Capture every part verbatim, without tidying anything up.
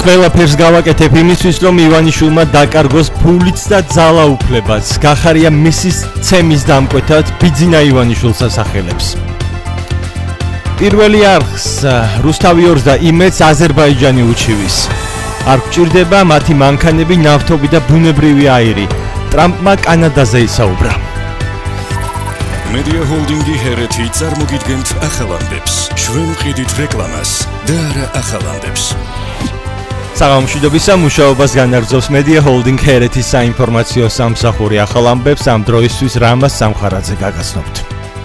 ყველაფერს გავაკეთებ იმისთვის, რომ ივანიშვილმა დაკარგოს ფულიც და ძალაუფლებაც. გახარია მისის ცემის დამკვეთად ბიძინა ივანიშვილს ასახელებს. პირველი არხს რუსთავი-ორს და იმედს აზერბაიჯანი უჩივის. არ გჭირდება მათი მანქანები, ნავთობი და ბუნებრივი აირი. ტრამპმა კანადაზე ისაუბრა. Media Holdingi ჰერეთი წარმოგიდგენთ ახალამდებს. ჩვენ ვყიდით რეკლამას და არა ახალამდებს. საღამოშიდობისა მუშაობას განაგრძობს Media Holding ჰერეთის საინფორმაციო სამსახური ახალამდებს ამ დროისთვის რამას სამხარაძე გაგაცნობთ.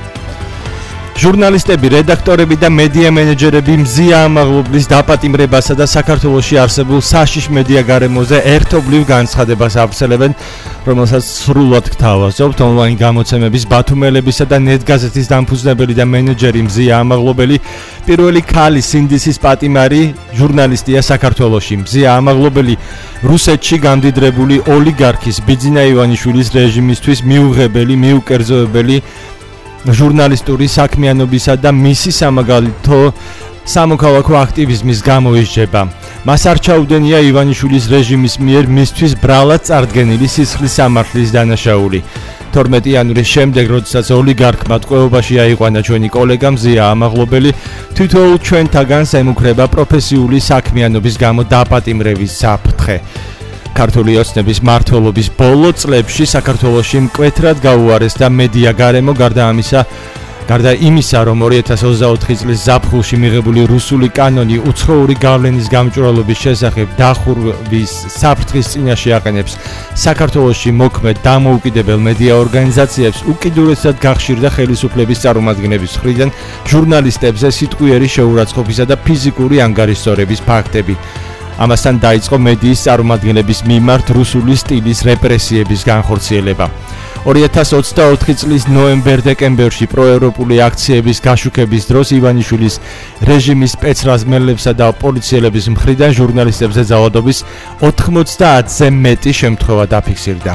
ჟურნალისტები, რედაქტორები და მედია მენეჯერები მზია ამაღლობლის დაპატიმრებასა და საქართველოში არსებულ საშიშ მედია გარემოზე ერთობლივ განცხადებას ავრცელებენ, რომელსაც სრულად გთავაზობთ. ონლაინ გამოცემების ბათუმელებისა და ნეტგაზეთის დამფუძნებელი და მენეჯერი მზია ამაღლობელი პირველი ქალი სინდისის პატიმარი ჟურნალისტია საქართველოში. მზია ამაღლობელი რუსეთში გამდიდრებული ოლიგარქის ბიძინა ივანიშვილის რეჟიმისთვის მიუღებელი, მიუკერძოებელი ჟურნალისტური საქმიანობისა და მისი სამაგალითო სამოქალაქო აქტივიზმის გამო ისჯება. მას არ ჩაუდენია ივანიშვილის რეჟიმის მიერ მისთვის ბრალად წარდგენილი სისხლის სამართლის დანაშაული. თორმეტი იანვრის შემდეგ, როდესაც ოლიგარქმა ტყვეობაში აიყვანა ჩვენი კოლეგა მზია ამაღლობელი, თითოეულ ჩვენთაგანს ემუქრება პროფესიული საქმიანობის გამო დაპატიმრების საფრთხე. ქართული ოცნების მმართველობის ბოლო წლებში საქართველოში მკვეთრად გაუარესდა მედია გარემო, გარდა ამისა, გარდა იმისა, რომ ორი ათას ოცდაოთხი წლის ზაფხულში მიღებული რუსული კანონი უცხოური გავლენის გამჭვირვალობის შესახებ დახურვის საფრთხის წინაშე აყენებს საქართველოში მოქმედ დამოუკიდებელ მედია ორგანიზაციებს, უკიდურესად გახშირდა ხელისუფლების წარმომადგენლების მხრიდან ჟურნალისტებზე სიტყვიერი შეურაცხყოფისა და ფიზიკური ანგარიშსწორების ფაქტები. ამასთან დაიწყო მედიის წარმომადგენლების მიმართ რუსული სტილის რეპრესიების განხორციელება. ორი ათას ოცდაოთხი წლის ნოემბერ-დეკემბერში პროევროპული აქციების გაშუქების დროს ივანიშვილის რეჟიმის სპეცრაზმელებსა და პოლიციელების მხრიდან ჟურნალისტებზე ძალადობის ოთხმოცდაათზე მეტი შემთხვევა დაფიქსირდა.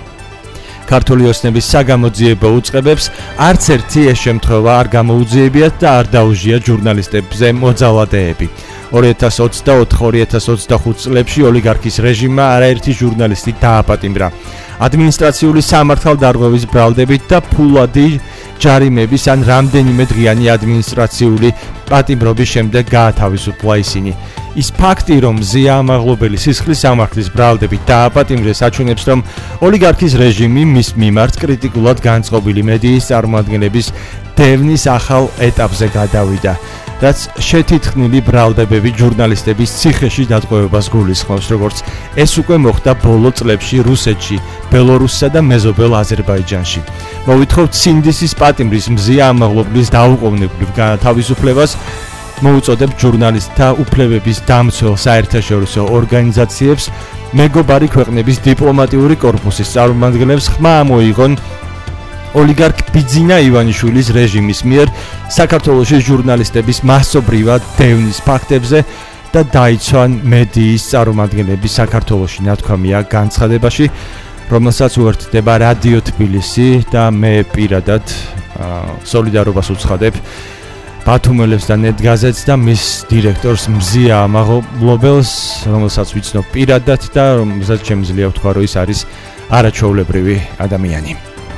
ქართული ოცნების საგამოძიებო უწყებებს არც ერთი ეს შემთხვევა არ გამოუძიებიათ და არ დაუჟიათ ჟურნალისტებზე მოძალადეები. ორი ათას ოცდაოთხ ორი ათას ოცდახუთ წლებში ოლიგარქის რეჟიმმა არაერთი ჟურნალისტი დააპატიმრა. ადმინისტრაციული სამართალდარღვევის ბრალდებით და ფულადი ჯარიმების ან რამდენიმე დღიანი ადმინისტრაციული პატიმრობის შემდეგ გაათავისუფლა ისინი. ის ფაქტი, რომ მზია ამაღლობელი სისხლის სამართლის ბრალდებით დააპატიმრეს, აჩვენებს, რომ ოლიგარქის რეჟიმი მის მიმართ კრიტიკულად განწყობილი მედიის წარმომადგენლების დევნის ახალ ეტაპზე გადავიდა. რაც შეთითხნილი ბრალდებები ჟურნალისტების ციხეში დატყვევებას გულისხმობს, როგორც ეს უკვე მოხდა ბოლო წლებში რუსეთში, ბელორუსსა და მეზობელ აზერბაიჯანში. მოვითხოვთ სინდისის პატიმრის მზია ამაღლობლის დაუყოვნებლივ განთავისუფლებას, მოუწოდებთ ჟურნალისტთა უფლებების დამცველ საერთაშორისო ორგანიზაციებს, მეგობარი ქვეყნების დიპლომატიური კორპუსის წარმომადგენლებს ხმა ამოიღონ ოლიგარქ ბიძინა ივანიშვილის რეჟიმის მიერ საქართველოში ჟურნალისტების მასობრივად დევნის ფაქტებზე და დაიცვან მედიის წარმომადგენლების საქართველოში ნათქვამია განცხადებაში, რომელსაც უერთდება რადიო თბილისი და მე პირადად სოლიდარობას უცხადებ ბათუმელებს და ნეტგაზეთს და მის დირექტორს მზია ამაღლობელს, რომელსაც ვიცნობ პირადად და რომელსაც შემიძლია ვთქვა, რომ ის არის არაჩვეულებრივი ადამიანი.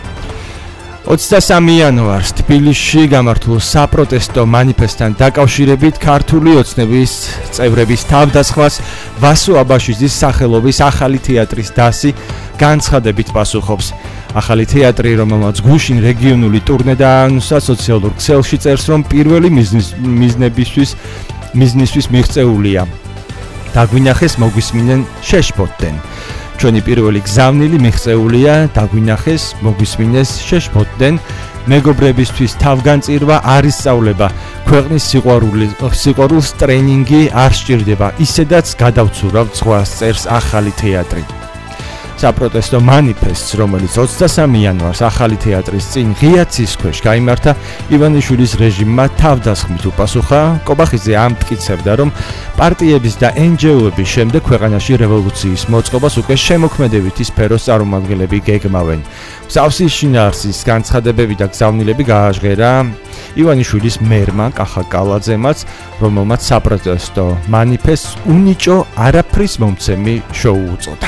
ოცდასამი იანვარს თბილისში გამართულ საპროტესტო მანიფესტთან დაკავშირებით ქართული ოცნების წევრების თავდასხმას ვასო აბაშიძის სახელობის ახალი თეატრის დასი განცხადებით პასუხობს. ახალი თეატრი, რომელმაც გუშინ რეგიონული ტურნე დააანონსა, სოციალურ ქსელში წერს, რომ პირველი მიზნებისთვის მიზნისთვის მიღწეულია. დაგვინახეს, მოგვისმინენ, შეშფოთდნენ. ჩვენი პირველი გზავნილი მიღწეულია, დაგვინახეს, მოგვისმინეს, შეშფოთდნენ. მეგობრებისთვის თავგანწირვა არ ისწავლება, ქვეყნის სიყვარულს ტრენინგი არ სჭირდება, ისედაც გადავცურავთ ზღვას, წერს ახალი თეატრი. საპროტესტო მანიფესტს, რომელიც ოცდასამი იანვარს ახალი თეატრის წინ ღია ცის ქვეშ გაიმართა, ივანიშვილის რეჟიმმა თავდასხმით უპასუხა. კობახიძე ამტკიცებდა, რომ პარტიების და εν ჯი ო-ების შემდეგ ქვეყანაში რევოლუციის მოწყობას უკვე შემოქმედებითი სფეროს წარმომადგენლები გეგმავენ. მსგავსი შინაარსის განცხადებები და გზავნილები გააჟღერა ივანიშვილის მერმა კახა კალაძემაც, რომელმაც საპროტესტო მანიფესტს უნიჭო არაფრის მომცემი შოუ უწოდა.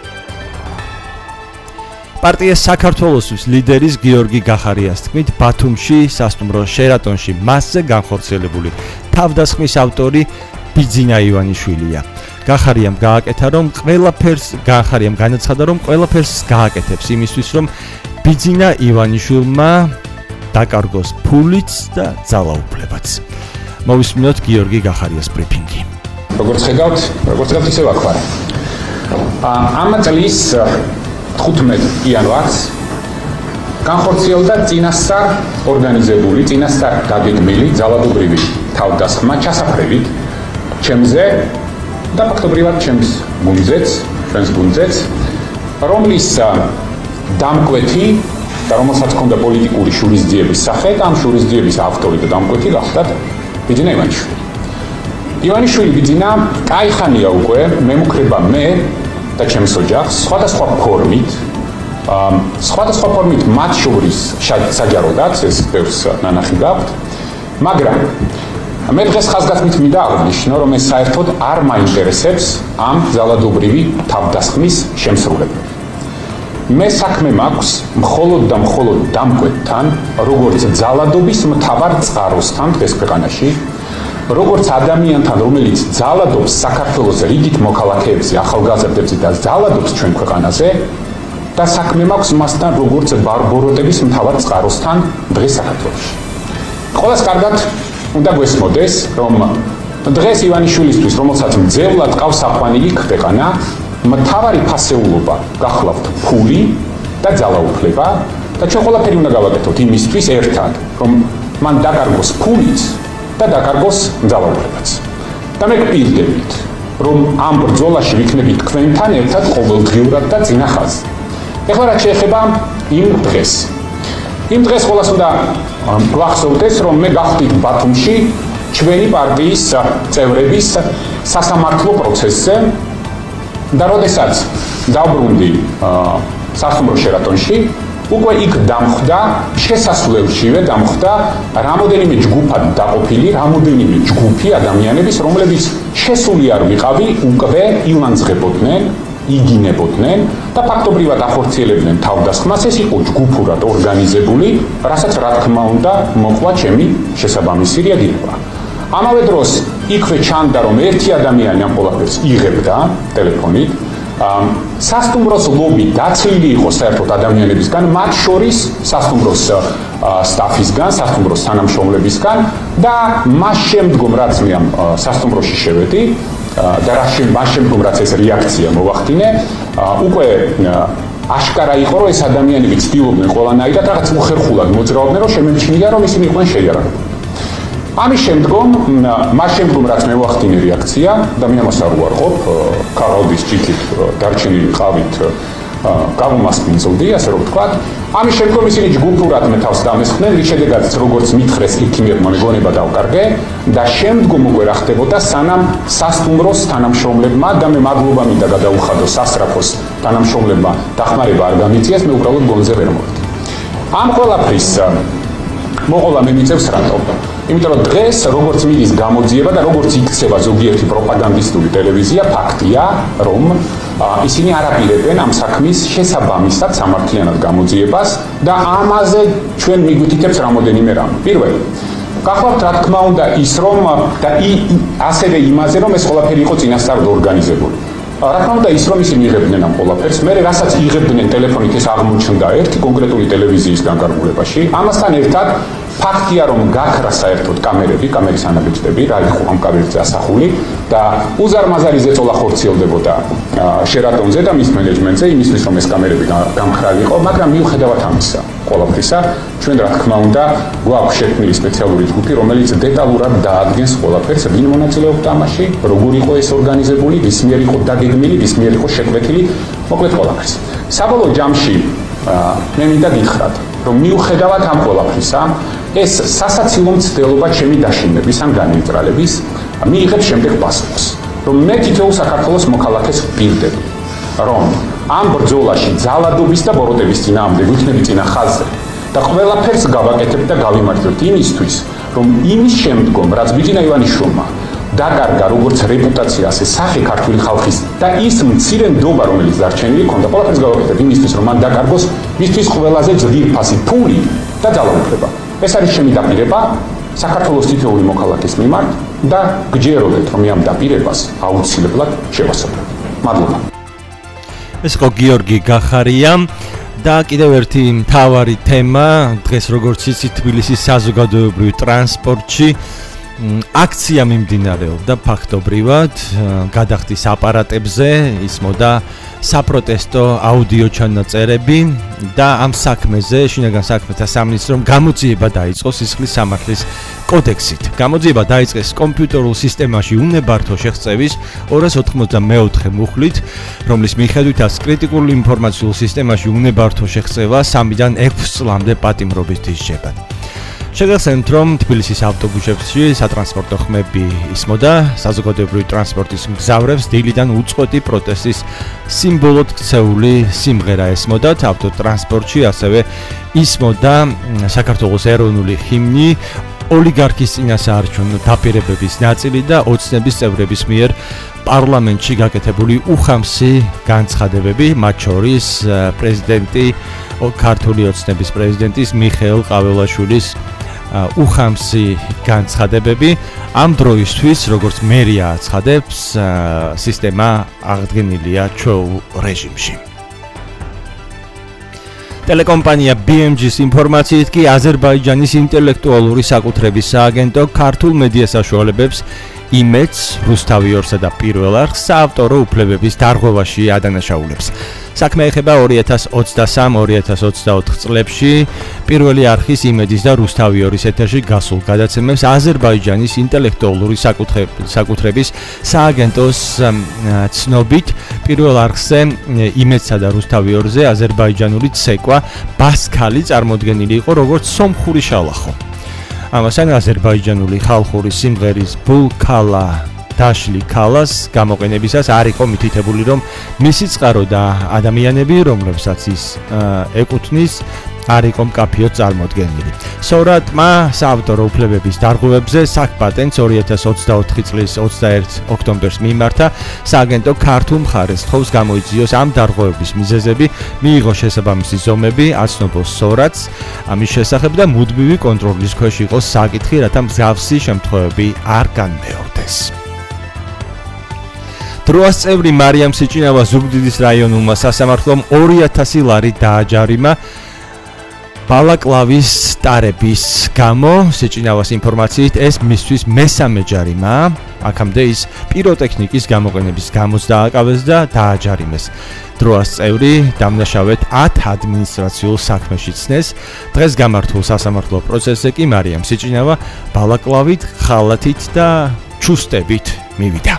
პარტია საქართველოსთვის ლიდერის გიორგი გახარიას თქმით, ბათუმში სასტუმრო შერატონში მასზე განხორციელებული თავდასხმის ავტორი ბიძინა ივანიშვილია. გახარიამ გააკეთა, რომ ყველაფერს გახარიამ განაცხადა, რომ ყველაფერს გააკეთებს იმისთვის, რომ ბიძინა ივანიშვილმა დაკარგოს ფულიც და ძალაუფლებაც. მოვისმინოთ გიორგი გახარიას ბრიფინგი. როგორც ხედავთ, როგორც ხედავთ, ისე ვაქვარ. ამ წლის თხუთმეტ იანვარს განხორციელდა წინასწარ ორგანიზებული, წინასწარ დაგეგმილი ძალადობრივი თავდასხმა ჩასაფრებით ჩემზე და ფაქტობრივად ჩემს გუნდზეც, ჩვენს გუნდზეც, რომლის დამკვეთი და რომელსაც ჰქონდა პოლიტიკური შურისძიების სახე და ამ შურისძიების ავტორი და დამკვეთი გახლდათ ბიძინა ივანიშვილი. ივანიშვილი ბიძინა კაიხანია უკვე მემუქრება მე და ჩემს ოჯახს სხვადასხვა ფორმით, სხვადასხვა ფორმით მათ შორის საჯაროდაც ეს ბევრს ნანახი გაქვთ, მაგრამ მე დღეს ხაზგასმით მინდა აღნიშნო, რომ ეს საერთოდ არ მაინტერესებს ამ ძალადობრივი თავდასხმის შემსრულებელი. მე საქმე მაქვს მხოლოდ და მხოლოდ დამკვეთთან, როგორც ძალადობის მთავარ წყაროსთან დღეს ქვეყანაში, როგორც ადამიანთან, რომელიც ძალადობს საქართველოს რიგით მოქალაქეებზე, ახალგაზრდებზე და ძალადობს ჩვენ ქვეყანაზე და საქმე მაქვს მასთან, როგორც ბარბოროტების მთავარ წყაროსთან დღეს საქართველოში. ყველას კარგად უნდა გვესმოდეს, რომ დღეს ივანიშვილისთვის, რომელსაც მძევლად ყავს აყვანილი ქვეყანა, მთავარი ფასეულობა გახლავთ ფული და ძალაუფლება და ჩვენ ყველაფერი უნდა გავაკეთოთ იმისთვის ერთად, რომ მან დაკარგოს ფულიც და დაკარგოს ძალაუფლებაც. და მე გპირდებით, რომ ამ ბრძოლაში ვიქნებით თქვენთან ერთად ყოველდღიურად და წინა ხაზზე. ეხლა რაც შეეხება იმ დღეს. იმ დღეს ყველას უნდა გვახსოვდეს, რომ მე გავხდით ბათუმში ჩვენი პარტიის წევრების სასამართლო პროცესზე და როდესაც დავბრუნდი სასტუმრო შერატონში, უკვე იქ დამხვდა, შესასვლელშივე დამხვდა რამოდენიმე ჯგუფად დაყოფილი, რამოდენიმე ჯგუფი ადამიანების, რომლებიც შესული არ ვიყავი, უკვე ილანძღებოდნენ, იგინებოდნენ და ფაქტობრივად ახორციელებდნენ თავდასხმას. ეს იყო ჯგუფურად ორგანიზებული, რასაც რა თქმა უნდა მოყვა ჩემი შესაბამისი რეაგირება. ამავე დროს იქვე ჩანდა, რომ ერთი ადამიანი ამ ყველაფერს იღებდა ტელეფონით. სასტუმროს ლობი დაცლილი იყო საერთოდ ადამიანებისგან, მათ შორის სასტუმროს სტაფისგან, სასტუმროს თანამშრომლებისგან და მას შემდგომ რაც მე ამ სასტუმროში შევედი და მას შემდგომ რაც ეს რეაქცია მოვახდინე, უკვე აშკარა იყო, რომ ეს ადამიანები ცდილობდნენ ყველანაირად რაღაც უხერხულად მოძრაობდნენ, რომ შემემჩნია, რომ ისინი იყვნენ შეიარაღებული. ამის შემდგომ, მას შემდგომ რაც მე ვახდინე რეაქცია და მე ამას არ უარყოფ, ქაღალდის ჭიქით დარჩენილი ყავით გავუმასპინძლდი, ასე რომ ვთქვათ. ამის შემდგომ ისინი ჯგუფურად მე თავს დამესხდნენ, რის შედეგადაც როგორც მითხრეს იქიმებმა მეგონება დავკარგე და შემდგომ უკვე რა ხდებოდა, სანამ სასტუმროს თანამშრომლებმა და მე მადლობა მინდა გადაუხადო სასტრაფოს თანამშრომლებმა დახმარება არ გამიწიეს, მე უბრალოდ გონზე ვერ მოვედი. ამ ყველაფრის მოყოლა მე მიწევს რატო? იმიტომ რომ დღეს როგორც მიდის გამოძიება და როგორც იქცევა ზოგიერთი პროპაგანდისტული ტელევიზია, ფაქტია, რომ ისინი არ აპირებენ ამ საქმის შესაბამისად სამართლიანად გამოძიებას და ამაზე ჩვენ მიგვითითებს რამოდენიმე რამ. პირველი, გახლავთ რა თქმა უნდა ის რომ და ასევე იმაზე რომ ეს ყველაფერი იყო წინასწარ ორგანიზებული. რა თქმა უნდა ის რომ ისინი იღებდნენ ამ ყველაფერს, მე რასაც იღებდნენ ტელეფონით ეს აღმოჩნდა ერთი კონკრეტული ტელევიზიის განკარგულებაში. ამასთან ერთად ფაქტია რომ გაქრა საერთოდ კამერები, კამერის ანაბეჭდები, რა იყო ამ კამერებზე ასახული და უზარმაზარი ზეწოლა ხორციელდებოდა შერატონზე და მის მენეჯმენტზე იმისთვის რომ ეს კამერები გამხრალი იყო, მაგრამ მიუხედავად ამისა, ყველაფრისა, ჩვენ რა თქმა უნდა გვაქვს შექმნილი სპეციალური ჯგუფი, რომელიც დეტალურად დაადგენს ყველაფერს, ვინ მონაწილეობდა ამაში, როგორ იყო ეს ორგანიზებული, ვის მიერ იყო დაგეგმილი, ვის მიერ იყო შეკვეთილი მოკლედ ყველაფერს. საბოლოო ჯამში მე მინდა გითხრათ, რომ მიუხედავად ამ ყველაფრისა, ეს სასაცილო მცდელობა ჩემი დაშინების ან განმეტრალების მიიღებს შემდეგ პასუხს, რომ მე თითოეულ საქართველოს მოქალაქეს ვპირდები, რომ ამ ბრძოლაში ძალადობის და ბოროტების წინააღმდეგ ვიქნები წინა ხაზზე და ყველაფერს გავაკეთებ და გავიმართებ იმისთვის, რომ იმის შემდგომ, რაც ბიძინა ივანიშვილმა დაკარგა როგორც რეპუტაცია, ასე სახე ქართული ხალხის და ის მცირე ნდობა, რომელიც დარჩენილი ქონდა, ყველაფერს გავაკეთებ იმისთვის, რომ მან დაკარგოს მისთვის ყველაზე ძვირფასი ფული და ძალაუფლება. ეს არის ჩემი დაპირება საქართველოს თითოეული მოქალაქის მიმართ და გჯეროდეთ, რომ ამ დაპირებას აუცილებლად შევასრულებ. მადლობა. ეს იყო გიორგი გახარია და კიდევ ერთი მთავარი თემა დღეს როგორც იცით თბილისის საზოგადოებრივ ტრანსპორტში აქცია მიმდინარეობდა ფაქტობრივად გადახდის აპარატებზე ისმოდა საპროტესტო აუდიო ჩანაწერები და ამ საქმეზე შინაგან საქმეთა სამინისტრომ გამოძიება დაიწყო სისხლის სამართლის კოდექსით. გამოძიება დაიწყეს კომპიუტერულ სისტემაში უნებართო შეღწევის ორას ოთხმოცდამეოთხე მუხლით, რომლის მიხედვითაც კრიტიკულ ინფორმაციულ სისტემაში უნებართო შეღწევა სამიდან ექვს წლამდე პატიმრობით ისჯება. შეგახსენებთ, რომ თბილისის ავტობუსებში სატრანსპორტო ხმები ისმოდა საზოგადოებრივი ტრანსპორტის მგზავრებს დილიდან უწყვეტი პროტესტის სიმბოლოდ ქცეული სიმღერა ესმოდათ ავტოტრანსპორტში, ასევე ისმოდა საქართველოს ეროვნული ჰიმნი, ოლიგარქის წინასაარჩევნო დაპირებების ნაწილი და ოცნების წევრების მიერ პარლამენტში გაკეთებული უხამსი განცხადებები, მათ შორის პრეზიდენტი ქართული ოცნების პრეზიდენტის მიხეილ ყაველაშვილის უხამსი განცხადებები ამ დროისთვის, როგორც მერია აცხადებს, სისტემა აღდგენილია ჩვეულ რეჟიმში. ტელეკომპანია ბი ემ ჯის ინფორმაციით კი აზერბაიჯანის ინტელექტუალური საკუთრების სააგენტო ქართულ მედია საშუალებებს იმედს, რუსთავიორსა და პირველ არხს საავტორო უფლებების დარღვევაში ადანაშაულებს. საქმე ეხება ორი ათას ოცდასამ ორი ათას ოცდაოთხ წლებში პირველი არხის იმედის და რუსთავიორის ეთერში გასულ გადაცემებს აზერბაიჯანის ინტელექტუალური საკუთრების სააგენტოს ცნობით პირველ არხზე იმედსა და რუსთავიორზე აზერბაიჯანული ცეკვა ბასქალი წარმოდგენილი იყო როგორც სომხური შალახო. ამასთან აზერბაიჯანული ხალხური სიმღერის ბულქალა დაშლი ქალას გამოყენებისას არ იყო მითითებული, რომ მისი წყარო და ადამიანები, რომლებსაც ის ეკუთვნის, არ იყო მკაფიოდ წარმოდგენილი. სორატმა საავტორო უფლებების დარღვევებზე საქპატენტს ორი ათას ოცდაოთხი წლის ოცდაერთი ოქტომბერს მიმართა, სააგენტო ქართულ მხარეს თხოვს გამოიძიოს ამ დარღვევების მიზეზები, მიიღოს შესაბამისი ზომები, აცნობოს სორატს ამის შესახებ და მუდმივი კონტროლის ქვეშ იყოს საკითხი, რათა მსგავსი შემთხვევები არ განმეორდეს. დროას წევრი მარიამ სიჭინავა ზუგდიდის რაიონულმა სასამართლომ ორი ათასი ლარი დააჯარიმა ბალაკლავის ტარების გამო. სიჭინავას ინფორმაციით ეს მისთვის მესამე ჯარიმაა. აქამდე ის პიროტექნიკის გამოყენების გამოც დააკავეს და დააჯარიმეს. დროას წევრი დამნაშავედ ათ ადმინისტრაციულ საქმეში ცნეს. დღეს გამართულ სასამართლო პროცესზე კი მარიამ სიჭინავა ბალაკლავით, ხალათით და ჩუსტებით მივიდა.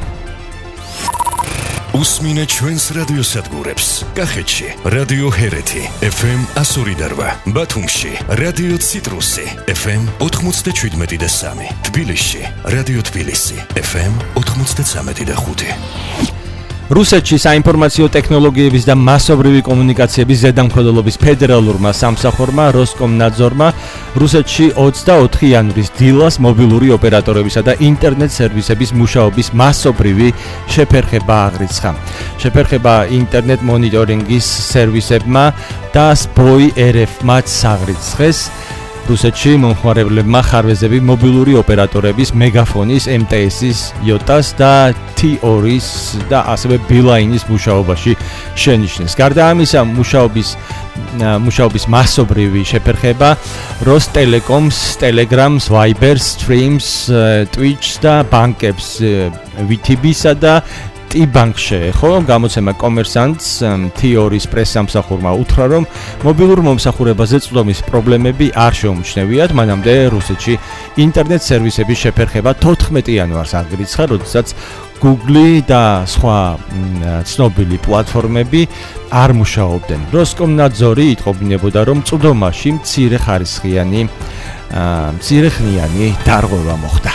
უსმინე ჩვენს რადიო სადგურებს. კახეთში რადიო ჰერეთი ეფ ემ ასორი და რვა, ბათუმში რადიო ციტრუსი ეფ ემ ოთხმოცდაშვიდმეტი და სამი, თბილისში რადიო თბილისი ეფ ემ ოთხმოცდაცამეტი და ხუთი. რუსეთში საინფორმაციო ტექნოლოგიების და მასობრივი კომუნიკაციების ზედამხედველობის ფედერალურმა სამსახურმა როსკომნაძორმა რუსეთში ოცდაოთხი იანვრის დილას მობილური ოპერატორებისა და ინტერნეტ სერვისების მუშაობის მასობრივი შეფერხება აღრიცხა. შეფერხება ინტერნეტ მონიტორინგის სერვისებმა და სბოი er ეფ-მაც აღრიცხეს. რუსეთში მომხმარებლებმა ხარვეზები მობილური ოპერატორების მეგაფონის, ემ ტე ეს-ის, იოტას და თი ორი-ის და ასევე ბილაინის მუშაობაში შენიშნეს. გარდა ამისა, მუშაობის მუშაობის მასობრივი შეფერხება როსტელეკომს, ტელეგრამს, ვაიბერს, სტრიმს, ტვიჩს და ბანკებს ვი თი ბი-სა და ტი-ბანკ შეეხო. გამოცემა კომერსანტს თი ორი-ის პრესსამსახურმა უთხრა, რომ მობილურ მომსახურებაზე წვდომის პრობლემები არ შეუმჩნევიათ. მანამდე რუსეთში ინტერნეტ სერვისების შეფერხება თოთხმეტი იანვარს აღრიცხა, როდესაც Google და სხვა ცნობილი პლატფორმები არ მუშაობდნენ. როსკომნაძორი იტყობინებოდა, რომ წვდომაში მცირე ხარისხიანი მცირეხნიანი დარღვევა მოხდა.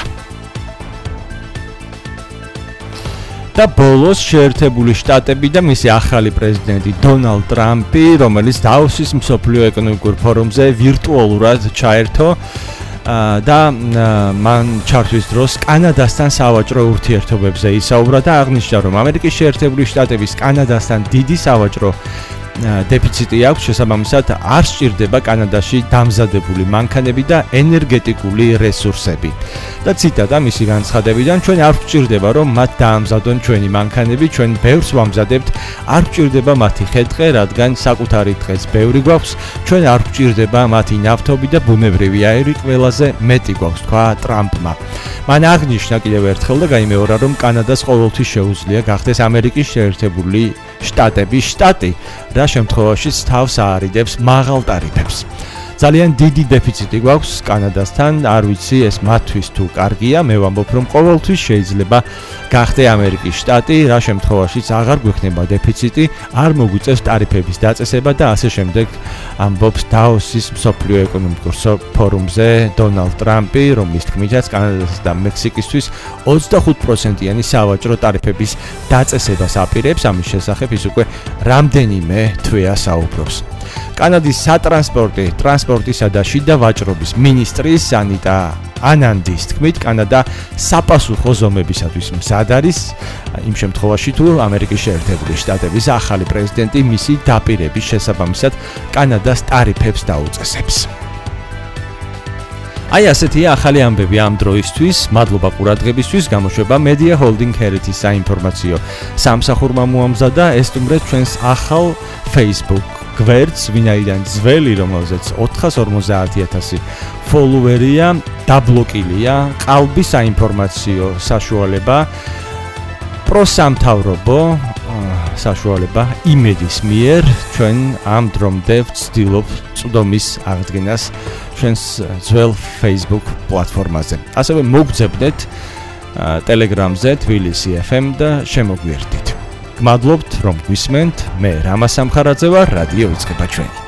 და ბოლოს შეერთებული შტატები და მისი ახალი პრეზიდენტი დონალდ ტრამპი, რომელიც დავოსის მსოფლიო ეკონომიკურ ფორუმზე ვირტუალურად ჩაერთო და მან ჩართვის დროს კანადასთან სავაჭრო ურთიერთობებზე ისაუბრა და აღნიშნა, რომ ამერიკის შეერთებული შტატების კანადასთან დიდი სავაჭრო დეფიციტი აქვს, შესაბამისად არ სჭირდება კანადაში დამზადებული მანქანები და ენერგეტიკული რესურსები. და ციტატა მისი განცხადებიდან, ჩვენ არ გვჭირდება, რომ მათ დაამზადონ ჩვენი მანქანები, ჩვენ ბევრს ვამზადებთ, არ გვჭირდება მათი ხელტყე, რადგან საკუთარი დღეს ბევრი გვაქვს, ჩვენ არ გვჭირდება მათი ნავთობი და ბუნებრივი აირი, ყველაზე მეტი გვაქვს, თქვა ტრამპმა. მან აღნიშნა კიდევ ერთხელ და გაიმეორა, რომ კანადას ყოველთვის შეუძლია გახდეს ამერიკის შეერთებული შტატების შტატი, რა შემთხვევაშიც თავს აარიდებს მაღალ ტარიფებს. ძალიან დიდი დეფიციტი გვაქვს კანადასთან, არ ვიცი ეს მათთვის თუ კარგია, მე ვამბობ, რომ ყოველთვის შეიძლება გახდე ამერიკის შტატი, რა შემთხვევაშიც აღარ გვექნება დეფიციტი, არ მოგვიწევს ტარიფების დაწესება და ასე შემდეგ, ამბობს დავოსის მსოფლიო ეკონომიკურ ფორუმზე დონალდ ტრამპი, რომლის თქმითაც კანადასა და მექსიკისთვის ოცდახუთ პროცენტიანი სავაჭრო ტარიფების დაწესებას აპირებს, ამის შესახებ ის უკვე რამდენიმე თვეა საუბრობს. კანადის სატრანსპორტი, ტრანსპორტისა და შიდა ვაჭრობის მინისტრის ანიტა ანანდის თქმით, კანადა საპასუხო ზომებისათვის მზად არის, იმ შემთხვევაში თუ ამერიკის შეერთებული შტატების ახალი პრეზიდენტი მისი დაპირების შესაბამისად კანადას ტარიფებს დაუწესებს. აი ასეთია ახალი ამბები ამ დროისთვის. მადლობა ყურადღებისთვის. გამოშვება Media Holding Heritage საინფორმაციო სამსახურმა მოამზადა. ესტუმრეთ ჩვენს ახალ Facebook გვერდს, ვინაიდან ძველი, რომელზეც ოთხას ორმოცდაათი ათასი ფოლოვერია, დაბლოკილია, ყალბი საინფორმაციო საშუალება, პროსამთავრობო საშუალება იმედის მიერ, ჩვენ ამ დრომდე ვცდილობ წვდომის აღდგენას ჩვენს ძველ Facebook პლატფორმაზე. ასევე მოგძებნეთ Telegram-ზე თბილისი ეფ ემ და შემოგვიერთდით. გმადლობთ, რომ გვისმენთ. მე რამაზ სამხარაძე ვარ, რადიო იწყება ჩვენი.